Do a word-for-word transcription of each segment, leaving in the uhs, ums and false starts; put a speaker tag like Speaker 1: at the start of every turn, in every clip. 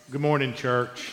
Speaker 1: Good morning, church.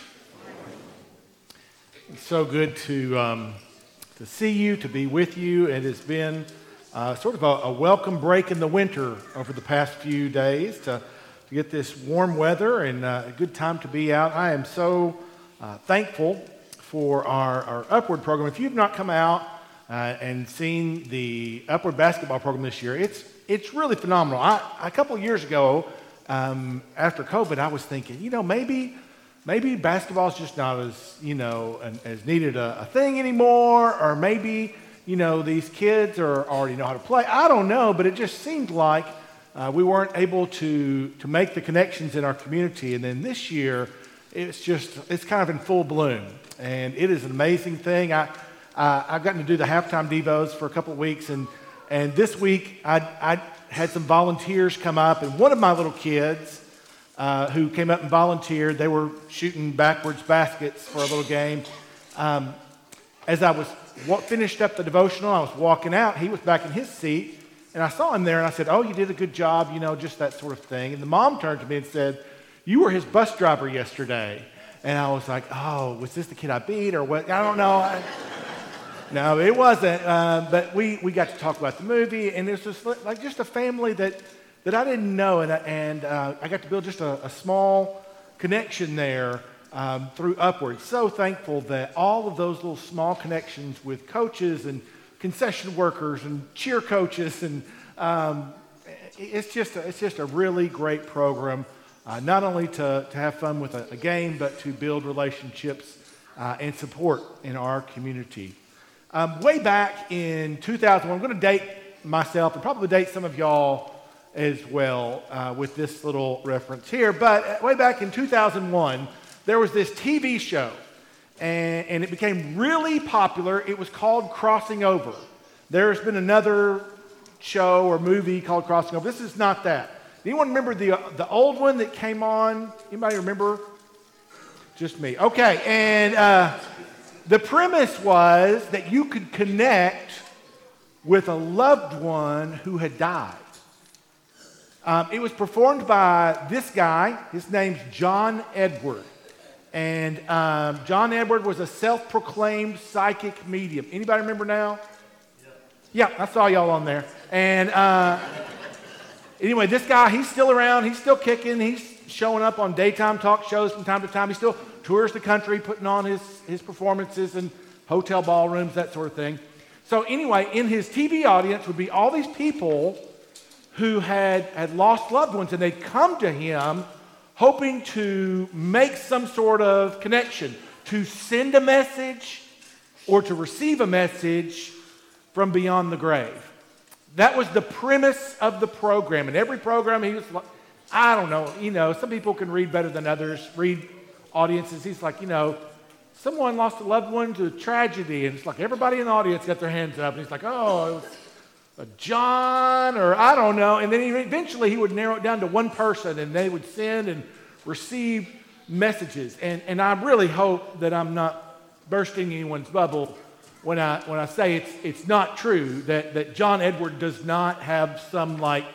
Speaker 1: It's so good to um, to see you, to be with you. It has been uh, sort of a, a welcome break in the winter over the past few days to, to get this warm weather and uh, a good time to be out. I am so uh, thankful for our, our Upward program. If you've not come out uh, and seen the Upward basketball program this year, it's it's really phenomenal. I, a couple of years ago, Um, after COVID, I was thinking, you know, maybe maybe basketball's just not as, you know, an, as needed a, a thing anymore, or maybe, you know, these kids are already know how to play. I don't know, but it just seemed like uh, we weren't able to to make the connections in our community. And then this year, it's just, it's kind of in full bloom. And it is an amazing thing. I, uh, I've gotten to do the halftime devos for a couple of weeks, and, and this week I, I had some volunteers come up, and one of my little kids uh, who came up and volunteered, they were shooting backwards baskets for a little game. Um, as I was wa- finished up the devotional, I was walking out, he was back in his seat, and I saw him there, and I said, "Oh, you did a good job," you know, just that sort of thing. And the mom turned to me and said, "You were his bus driver yesterday." And I was like, "Oh, was this the kid I beat, or what?" I don't know. I, No, it wasn't, uh, but we, we got to talk about the movie, and it was just like just a family that, that I didn't know, and, I- and uh, I got to build just a, a small connection there um, through Upward. So thankful that all of those little small connections with coaches and concession workers and cheer coaches, and um, it's just a, it's just a really great program, uh, not only to, to have fun with a, a game, but to build relationships uh, and support in our community. Um, way back in two thousand one, I'm going to date myself and probably date some of y'all as well uh, with this little reference here. But way back in two thousand one, there was this T V show, and, and it became really popular. It was called Crossing Over. There's been another show or movie called Crossing Over. This is not that. Anyone remember the the old one that came on? Anybody remember? Just me. Okay, and Uh, the premise was that you could connect with a loved one who had died. Um, it was performed by this guy. His name's John Edward. And um, John Edward was a self-proclaimed psychic medium. Anybody remember now? Yeah, I saw y'all on there. And uh, anyway, this guy, he's still around. He's still kicking. He's showing up on daytime talk shows from time to time. He still tours the country, putting on his, his performances in hotel ballrooms, that sort of thing. So anyway, in his T V audience would be all these people who had, had lost loved ones, and they'd come to him hoping to make some sort of connection, to send a message or to receive a message from beyond the grave. That was the premise of the program. And every program, he was like, I don't know, you know, some people can read better than others, read audiences. He's like, you know, someone lost a loved one to a tragedy, and it's like everybody in the audience got their hands up, and he's like, oh, it was a John, or I don't know. And then he, eventually he would narrow it down to one person, and they would send and receive messages. And, and I really hope that I'm not bursting anyone's bubble when I when I say it's it's not true that, that John Edward does not have some like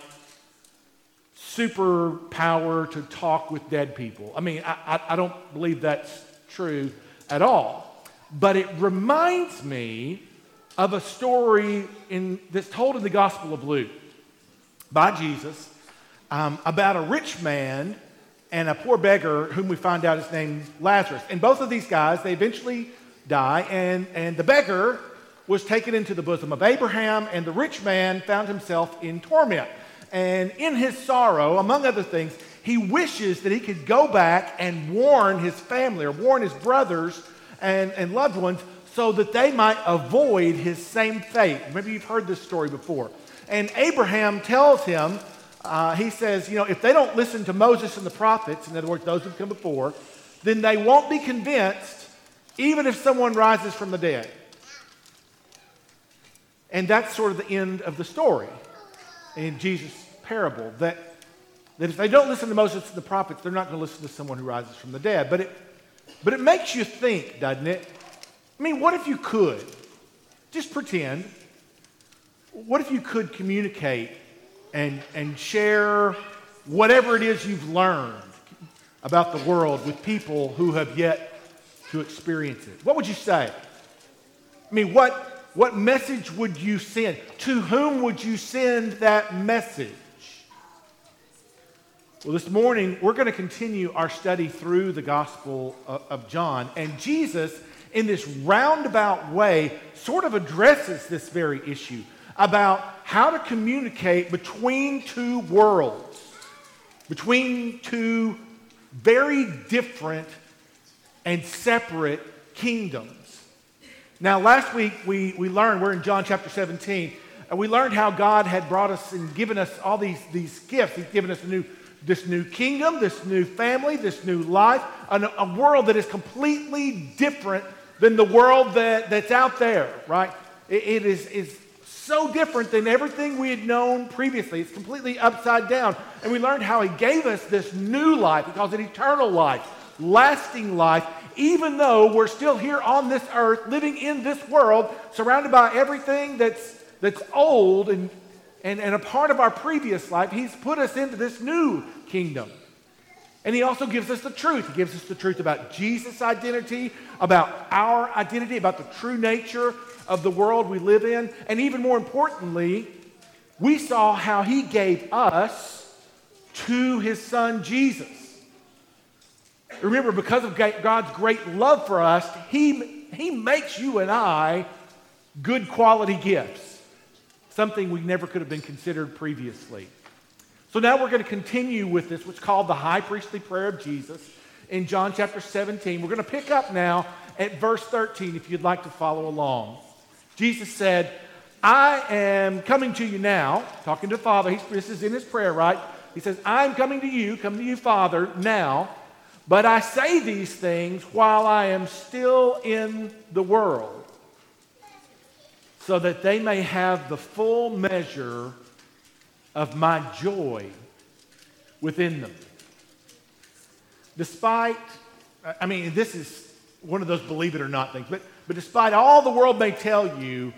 Speaker 1: superpower to talk with dead people. I mean, I, I, I don't believe that's true at all. But it reminds me of a story in, that's told in the Gospel of Luke by Jesus um, about a rich man and a poor beggar whom we find out his name Lazarus. And both of these guys, they eventually die, and, and the beggar was taken into the bosom of Abraham, and the rich man found himself in torment. And in his sorrow, among other things, he wishes that he could go back and warn his family or warn his brothers and, and loved ones so that they might avoid his same fate. Maybe you've heard this story before. And Abraham tells him, uh, he says, you know, if they don't listen to Moses and the prophets, in other words, those who've come before, then they won't be convinced even if someone rises from the dead. And that's sort of the end of the story in Jesus' parable, that, that if they don't listen to Moses and the prophets, they're not going to listen to someone who rises from the dead. But it, but it makes you think, doesn't it? I mean, what if you could? Just pretend. What if you could communicate and, and share whatever it is you've learned? about the world with people who have yet to experience it? What would you say? I mean, what, what message would you send? To whom would you send that message? Well, this morning, we're going to continue our study through the Gospel of, of John. And Jesus, in this roundabout way, sort of addresses this very issue about how to communicate between two worlds, between two very different and separate kingdoms. Now, last week, we, we learned, we're in John chapter seventeen, and we learned how God had brought us and given us all these, these gifts. He's given us a new This new kingdom, this new family, this new life, a, a world that is completely different than the world that, that's out there, right? It, it is, is so different than everything we had known previously. It's completely upside down. And we learned how he gave us this new life. He calls it eternal life, lasting life, even though we're still here on this earth, living in this world, surrounded by everything that's, that's old and And, and a part of our previous life. He's put us into this new kingdom. And he also gives us the truth. He gives us the truth about Jesus' identity, about our identity, about the true nature of the world we live in. And even more importantly, we saw how he gave us to his son Jesus. Remember, because of God's great love for us, he, he makes you and I good quality gifts. Something we never could have been considered previously. So now we're going to continue with this, what's called the high priestly prayer of Jesus in John chapter seventeen. We're going to pick up now at verse thirteen if you'd like to follow along. Jesus said, I am coming to you now, talking to the Father. He's, this is in his prayer, right? He says, I'm coming to you, coming to you, Father, now, but I say these things while I am still in the world, so that they may have the full measure of my joy within them. Despite, I mean, this is one of those believe it or not things, but, but despite all the world may tell you,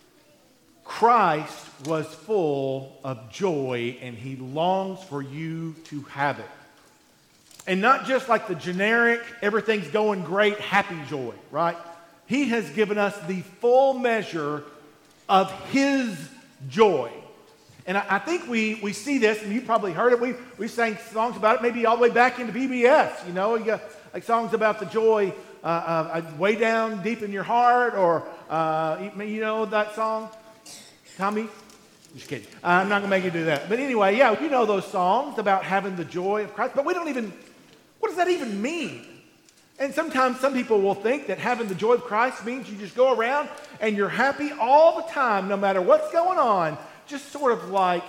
Speaker 1: Christ was full of joy and he longs for you to have it. And not just like the generic, everything's going great, happy joy, right? He has given us the full measure of his joy. And I, I think we, we see this, and you probably heard it. We, we sang songs about it maybe all the way back into B B S, you know, you got, like songs about the joy uh, uh, way down deep in your heart, or, uh, you know that song, Tommy? Just kidding. I'm not going to make you do that. But anyway, yeah, you know those songs about having the joy of Christ, but we don't even, what does that even mean? And sometimes some people will think that having the joy of Christ means you just go around and you're happy all the time, no matter what's going on, just sort of like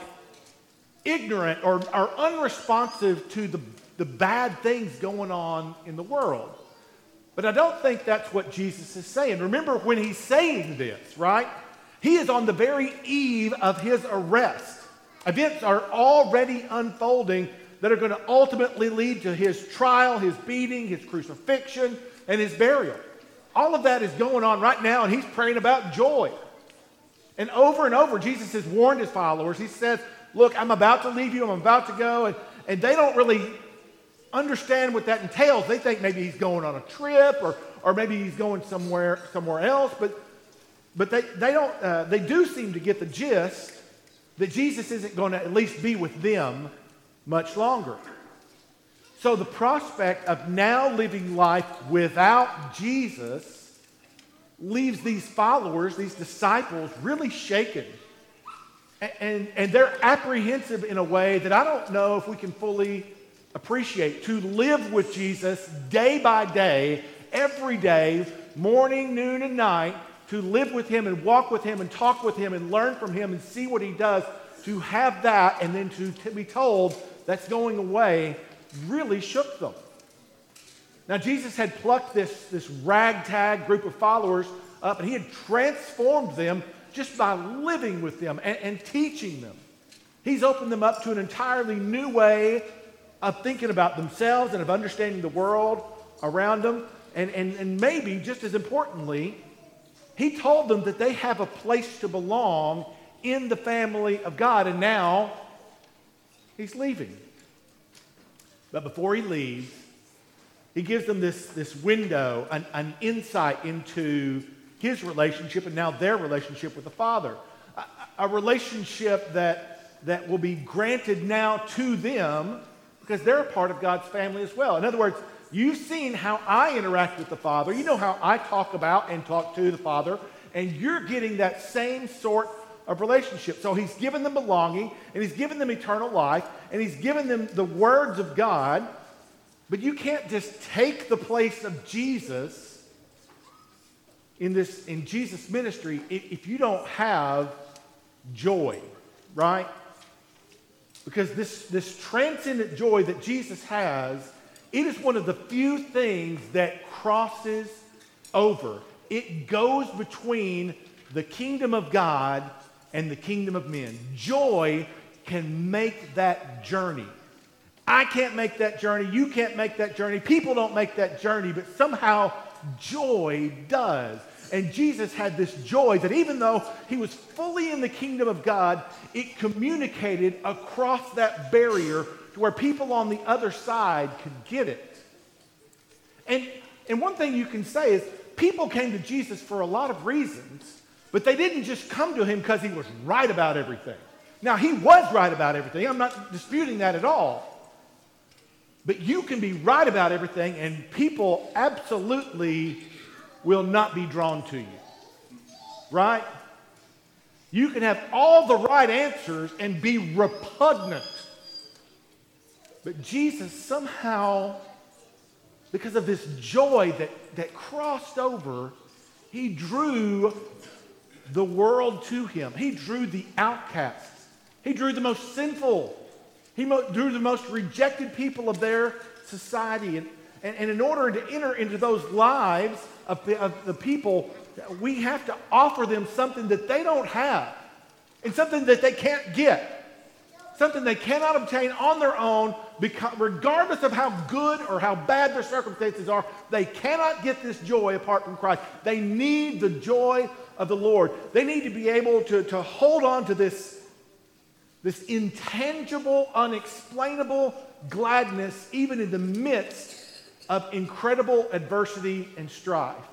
Speaker 1: ignorant or, or unresponsive to the, the bad things going on in the world. But I don't think that's what Jesus is saying. Remember when he's saying this, right? He is on the very eve of his arrest. Events are already unfolding that are going to ultimately lead to his trial, his beating, his crucifixion, and his burial. All of that is going on right now, and he's praying about joy. And over and over, Jesus has warned his followers. He says, look, I'm about to leave you, I'm about to go, and, and they don't really understand what that entails. They think maybe he's going on a trip, or, or maybe he's going somewhere somewhere else, but, but they, they, don't, uh, they do seem to get the gist that Jesus isn't going to at least be with them much longer. So the prospect of now living life without Jesus leaves these followers, these disciples, really shaken. And, and, and they're apprehensive in a way that I don't know if we can fully appreciate. To live with Jesus day by day, every day, morning, noon, and night, to live with him and walk with him and talk with him and learn from him and see what he does, to have that and then to t- be told that's going away really shook them. Now, Jesus had plucked this, this ragtag group of followers up, and he had transformed them just by living with them and, and teaching them. He's opened them up to an entirely new way of thinking about themselves and of understanding the world around them. And, and, and maybe, just as importantly, he told them that they have a place to belong in the family of God. And now, he's leaving. But before he leaves, He gives them this, this window, an, an insight into his relationship and now their relationship with the Father. A, a relationship that, that will be granted now to them because they're a part of God's family as well. In other words, you've seen how I interact with the Father. You know how I talk about and talk to the Father, and you're getting that same sort of relationship. So he's given them belonging, and he's given them eternal life, and he's given them the words of God. But you can't just take the place of Jesus in this in Jesus' ministry if you don't have joy, right? Because this, this transcendent joy that Jesus has, it is one of the few things that crosses over. It goes between the kingdom of God and the kingdom of men. Joy can make that journey. I can't make that journey. You can't make that journey. People don't make that journey, but somehow joy does. And Jesus had this joy that even though he was fully in the kingdom of God, it communicated across that barrier to where people on the other side could get it. And, and one thing you can say is people came to Jesus for a lot of reasons, but they didn't just come to him because he was right about everything. Now, he was right about everything. I'm not disputing that at all. But you can be right about everything, and people absolutely will not be drawn to you. Right? You can have all the right answers and be repugnant. But Jesus somehow, because of this joy that, that crossed over, he drew the world to him. He drew the outcasts. He drew the most sinful. He drew the most rejected people of their society. And, and, and in order to enter into those lives of, of the people, we have to offer them something that they don't have and something that they can't get, something they cannot obtain on their own, because regardless of how good or how bad their circumstances are, they cannot get this joy apart from Christ. They need the joy of the Lord. They need to be able to, to hold on to this This intangible, unexplainable gladness, even in the midst of incredible adversity and strife.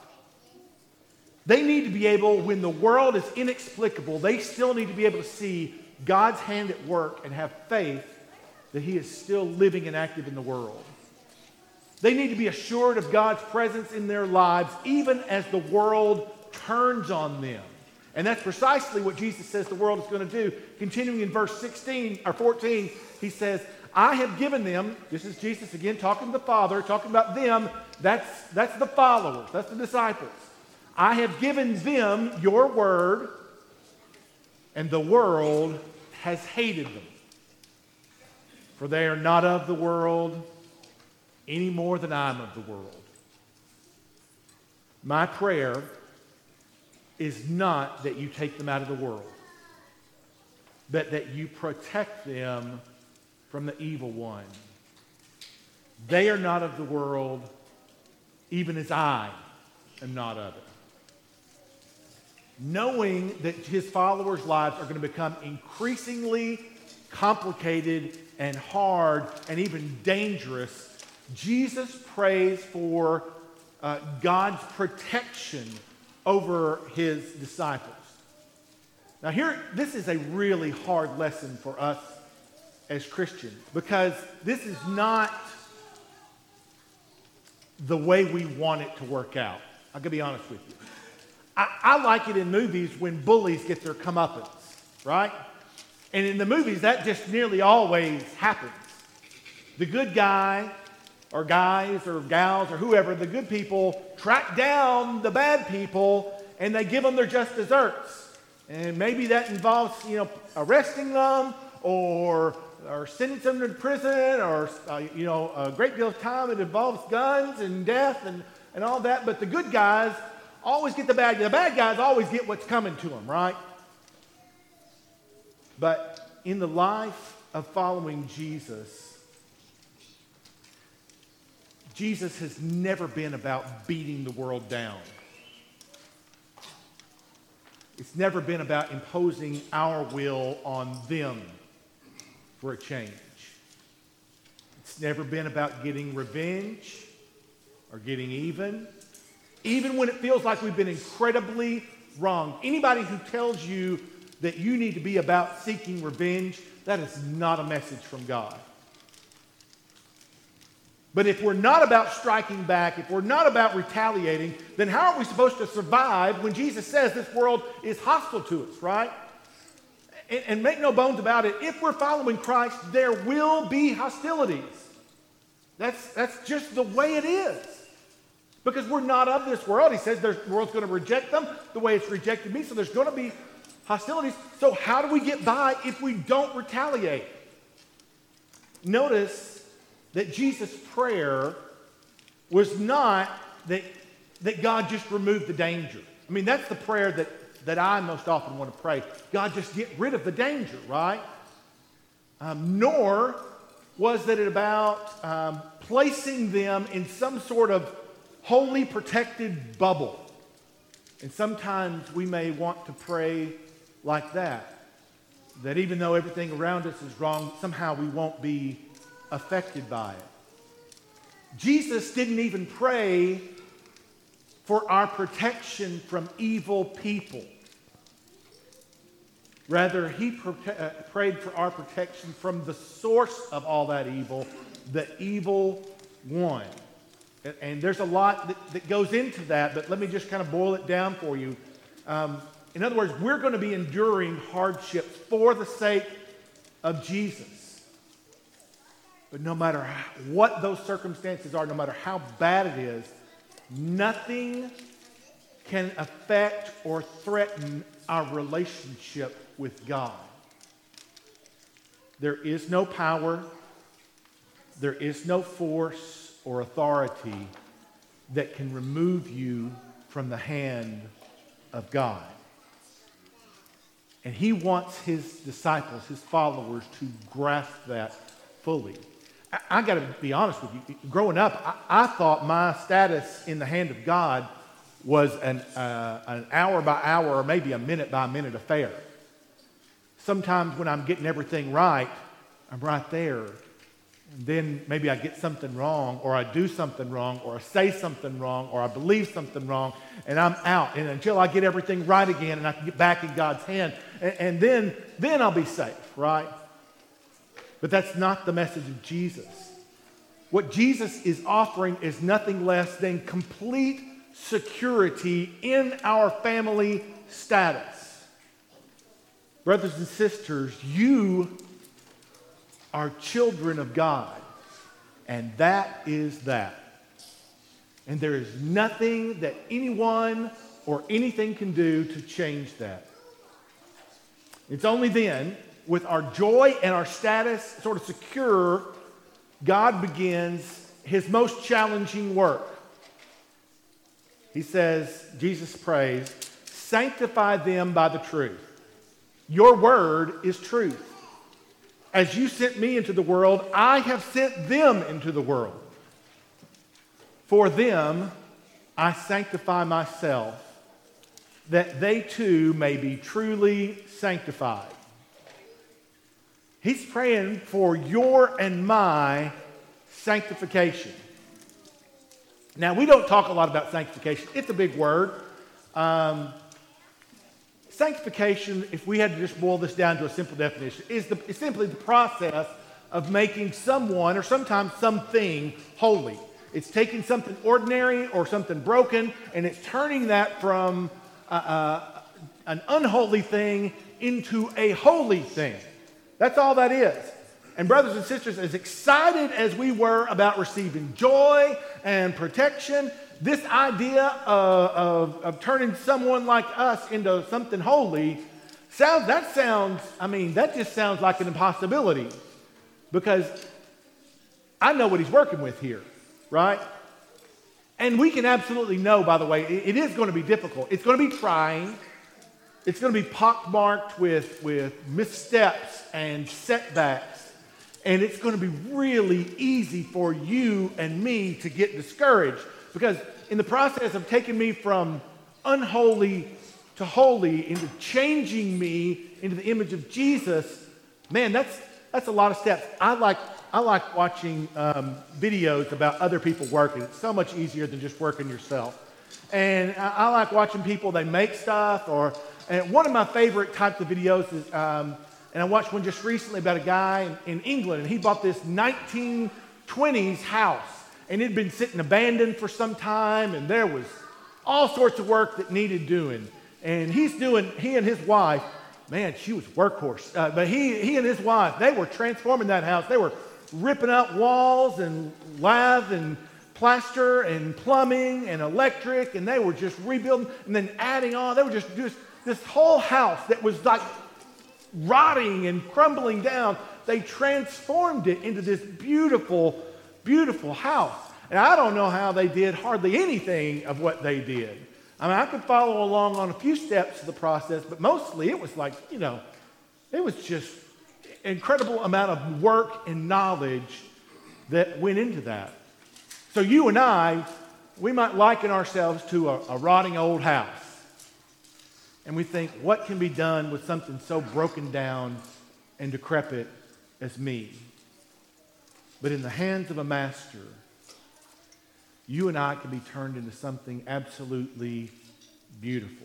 Speaker 1: They need to be able, when the world is inexplicable, they still need to be able to see God's hand at work and have faith that he is still living and active in the world. They need to be assured of God's presence in their lives, even as the world turns on them. And that's precisely what Jesus says the world is going to do. Continuing in verse sixteen or fourteen, he says, I have given them, this is Jesus again talking to the Father, talking about them, that's, that's the followers, that's the disciples. I have given them your word, and the world has hated them. For they are not of the world any more than I am of the world. My prayer is not that you take them out of the world, but that you protect them from the evil one. They are not of the world, even as I am not of it. Knowing that his followers' lives are going to become increasingly complicated and hard and even dangerous, Jesus prays for uh, God's protection over his disciples. Now here, this is a really hard lesson for us as Christians, because this is not the way we want it to work out. I'm going to be honest with you. I, I like it in movies when bullies get their comeuppance, right? And in the movies, that just nearly always happens. The good guy, or guys, or gals, or whoever, the good people track down the bad people, and they give them their just desserts. And maybe that involves, you know, arresting them, or or sentencing them to prison, or uh, you know, a great deal of time. It involves guns and death and, and all that. But the good guys always get the bad guys. The bad guys always get what's coming to them, right? But in the life of following Jesus, Jesus has never been about beating the world down. It's never been about imposing our will on them for a change. It's never been about getting revenge. or getting even, even when it feels like we've been incredibly wrong. Anybody who tells you that you need to be about seeking revenge, that is not a message from God. But if we're not about striking back, if we're not about retaliating, then how are we supposed to survive when Jesus says this world is hostile to us, right? And, and make no bones about it, if we're following Christ, there will be hostilities. That's, that's just the way it is. Because we're not of this world. He says the world's going to reject them the way it's rejected me, so there's going to be hostilities. So how do we get by if we don't retaliate? Notice that Jesus' prayer was not that, that God just removed the danger. I mean, that's the prayer that, that I most often want to pray. God, just get rid of the danger, right? Um, nor was that it about um, placing them in some sort of holy protected bubble. And sometimes we may want to pray like that. That even though everything around us is wrong, somehow we won't be affected by it. Jesus didn't even pray for our protection from evil people. Rather, he prote- uh, prayed for our protection from the source of all that evil, the evil one. And, and there's a lot that, that goes into that, but let me just kind of boil it down for you. Um, in other words, we're going to be enduring hardships for the sake of Jesus. But no matter what those circumstances are, no matter how bad it is, nothing can affect or threaten our relationship with God. There is no power, there is no force or authority that can remove you from the hand of God. And he wants his disciples, his followers, to grasp that fully. I, I got to be honest with you. Growing up, I, I thought my status in the hand of God was an, uh, an hour by hour or maybe a minute by minute affair. Sometimes when I'm getting everything right, I'm right there. And then maybe I get something wrong, or I do something wrong, or I say something wrong, or I believe something wrong, and I'm out. And until I get everything right again and I can get back in God's hand, and, and then, then I'll be safe, right? But that's not the message of Jesus. What Jesus is offering is nothing less than complete security in our family status. Brothers and sisters, you are children of God, and that is that. And there is nothing that anyone or anything can do to change that. It's only then, with our joy and our status sort of secure, God begins his most challenging work. He says, Jesus prays, sanctify them by the truth. Your word is truth. As you sent me into the world, I have sent them into the world. For them, I sanctify myself, that they too may be truly sanctified. He's praying for your and my sanctification. Now, we don't talk a lot about sanctification. It's a big word. Um, sanctification, if we had to just boil this down to a simple definition, is, the, is simply the process of making someone or sometimes something holy. It's taking something ordinary or something broken, and it's turning that from uh, uh, an unholy thing into a holy thing. That's all that is. And brothers and sisters, as excited as we were about receiving joy and protection, this idea of, of, of turning someone like us into something holy, sounds, that sounds, I mean, that just sounds like an impossibility. Because I know what he's working with here, right? And we can absolutely know, by the way, it, it is going to be difficult. It's going to be trying. It's going to be pockmarked with, with missteps and setbacks. And it's going to be really easy for you and me to get discouraged. Because in the process of taking me from unholy to holy, into changing me into the image of Jesus, man, that's, that's a lot of steps. I like I like watching um, videos about other people working. It's so much easier than just working yourself. And I, I like watching people, they make stuff. Or and one of my favorite types of videos is, um, and I watched one just recently about a guy in, in England, and he bought this nineteen twenties house. And it had been sitting abandoned for some time, and there was all sorts of work that needed doing. And he's doing, he and his wife, man, she was workhorse. Uh, but he, he and his wife, they were transforming that house. They were ripping out walls and lath and plaster and plumbing and electric, and they were just rebuilding and then adding on. They were just, just this whole house that was like rotting and crumbling down. They transformed it into this beautiful, beautiful house. And I don't know how they did hardly anything of what they did. I mean, I could follow along on a few steps of the process, but mostly it was like, you know, it was just incredible amount of work and knowledge that went into that. So you and I, we might liken ourselves to a, a rotting old house. And we think, what can be done with something so broken down and decrepit as me? But in the hands of a master, you and I can be turned into something absolutely beautiful.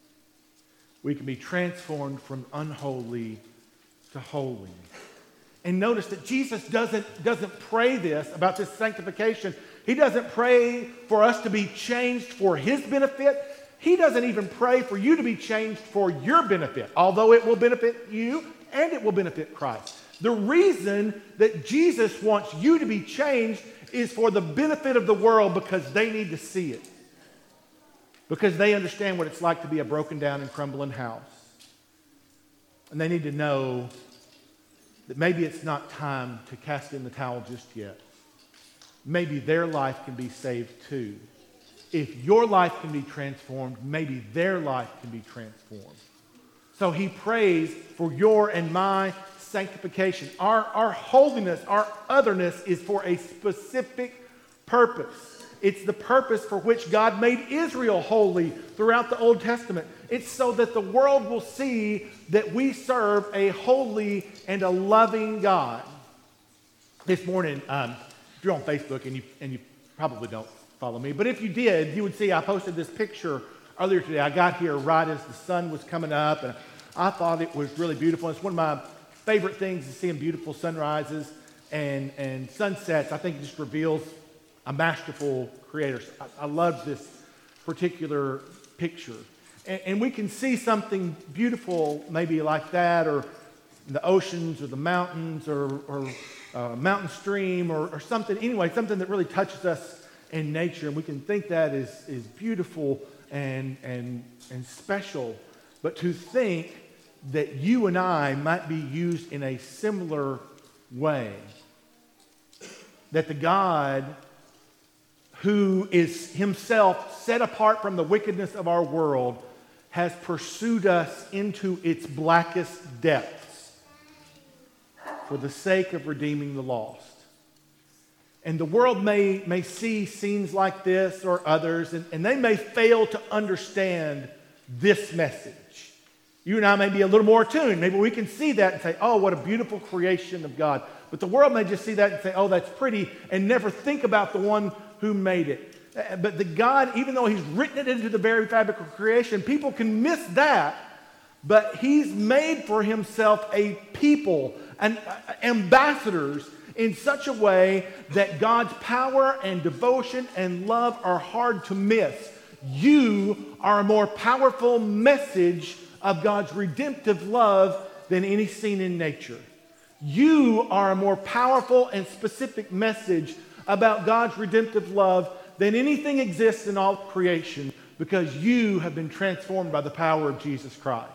Speaker 1: We can be transformed from unholy to holy. And notice that Jesus doesn't, doesn't pray this about this sanctification. He doesn't pray for us to be changed for his benefit. He doesn't even pray for you to be changed for your benefit, although it will benefit you and it will benefit Christ. The reason that Jesus wants you to be changed is for the benefit of the world, because they need to see it. Because they understand what it's like to be a broken down and crumbling house. And they need to know that maybe it's not time to cast in the towel just yet. Maybe their life can be saved too. If your life can be transformed, maybe their life can be transformed. So he prays for your and my sanctification. Our, our holiness, our otherness is for a specific purpose. It's the purpose for which God made Israel holy throughout the Old Testament. It's so that the world will see that we serve a holy and a loving God. This morning, um, if you're on Facebook, and you, and you probably don't follow me, but if you did, you would see I posted this picture earlier today. I got here right as the sun was coming up, and I thought it was really beautiful. It's one of my favorite things is seeing beautiful sunrises and, and sunsets. I think it just reveals a masterful creator. I, I love this particular picture. And, and we can see something beautiful maybe like that, or the oceans or the mountains or, or a mountain stream or, or something. Anyway, something that really touches us in nature. And we can think that is, is beautiful and, and, and special. But to think that you and I might be used in a similar way. That the God who is himself set apart from the wickedness of our world has pursued us into its blackest depths for the sake of redeeming the lost. And the world may, may see scenes like this or others, and, and they may fail to understand this message. You and I may be a little more attuned. Maybe we can see that and say, oh, what a beautiful creation of God. But the world may just see that and say, oh, that's pretty, and never think about the one who made it. But the God, even though he's written it into the very fabric of creation, people can miss that. But he's made for himself a people, and ambassadors, in such a way that God's power and devotion and love are hard to miss. You are a more powerful message of God's redemptive love than any scene in nature. You are a more powerful and specific message about God's redemptive love than anything exists in all creation, because you have been transformed by the power of Jesus Christ.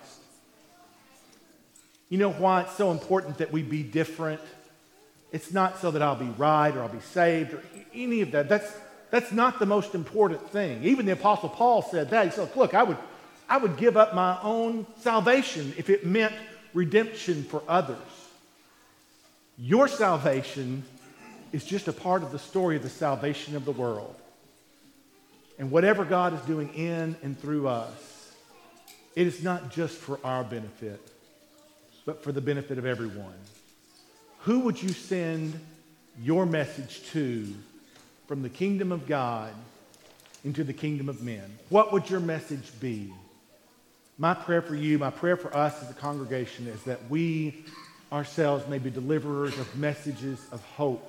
Speaker 1: You know why it's so important that we be different? It's not so that I'll be right or I'll be saved or any of that. That's, that's not the most important thing. Even the Apostle Paul said that. He said, look, I would, I would give up my own salvation if it meant redemption for others. Your salvation is just a part of the story of the salvation of the world. And whatever God is doing in and through us, it is not just for our benefit, but for the benefit of everyone. who would you send your message to from the kingdom of God into the kingdom of men? What would your message be? My prayer for you, my prayer for us as a congregation is that we ourselves may be deliverers of messages of hope,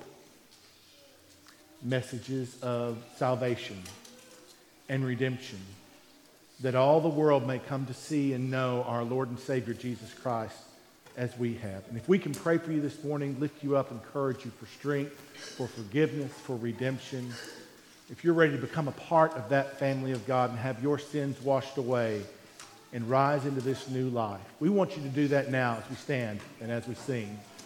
Speaker 1: messages of salvation and redemption, that all the world may come to see and know our Lord and Savior Jesus Christ as we have. And if we can pray for you this morning, lift you up, encourage you for strength, for forgiveness, for redemption. If you're ready to become a part of that family of God and have your sins washed away and rise into this new life, we want you to do that now as we stand and as we sing.